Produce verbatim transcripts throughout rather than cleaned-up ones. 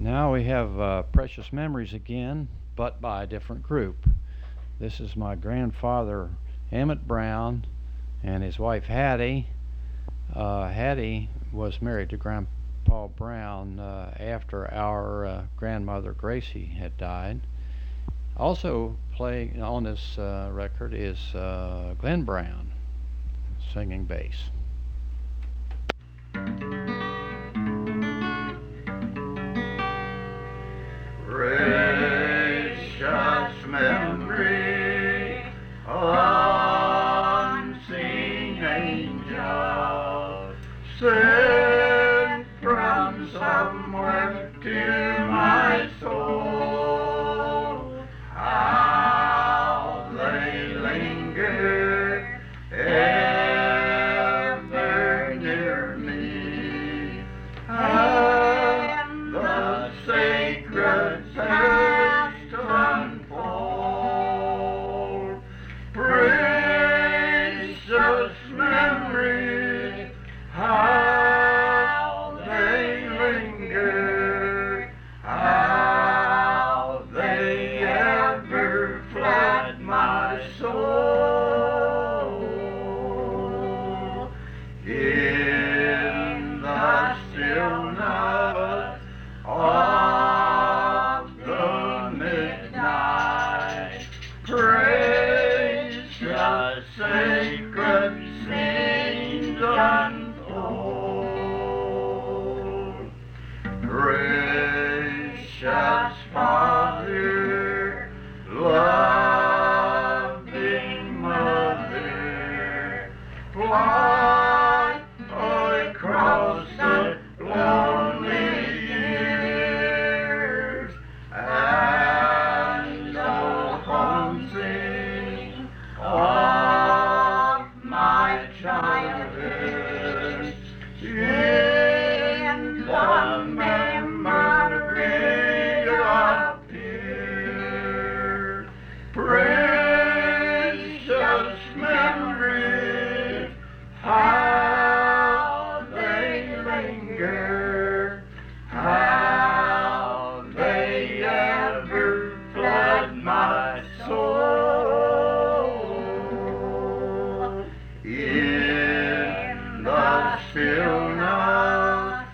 Now we have uh, Precious Memories again, but by a different group. This is my grandfather, Emmett Brown, and his wife, Hattie. Uh, Hattie was married to Grandpa Brown uh, after our uh, grandmother, Gracie, had died. Also playing on this uh, record is uh, Glenn Brown, singing bass. Precious memory, unseen angel, sent from somewhere to my soul. How they linger ever near me, and the sacred past unfold. Precious memory, how they linger, how they ever flood my soul. In the stillness of the midnight, precious sacred scenes unfold. Precious Father, loving Mother, fly across the lonely years, and the homesick of my childhood in the memory appear. Precious memories, how they linger, how they ever flood my soul. In the stillness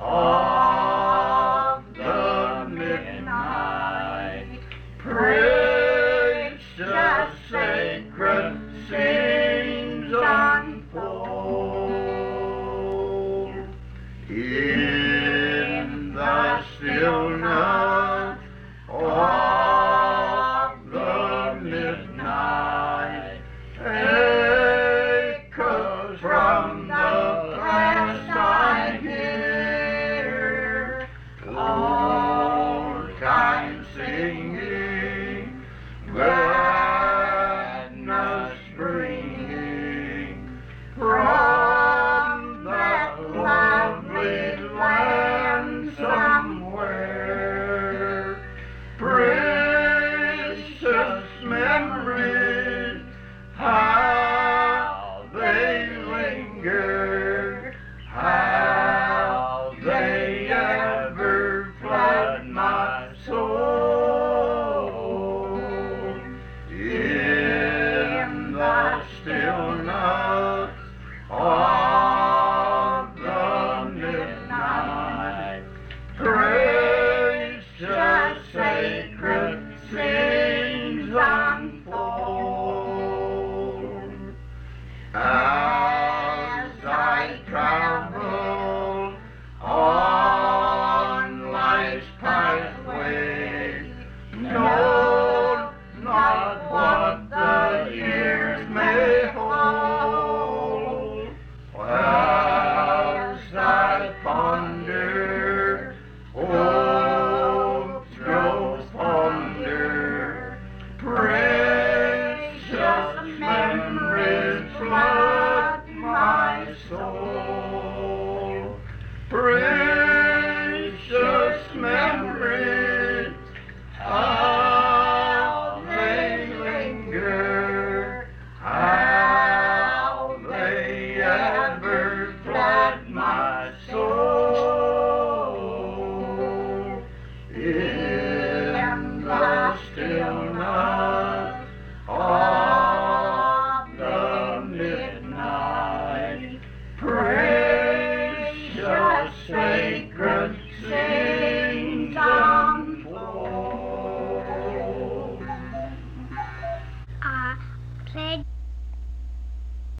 of the midnight, precious sacred scenes unfold. In the stillness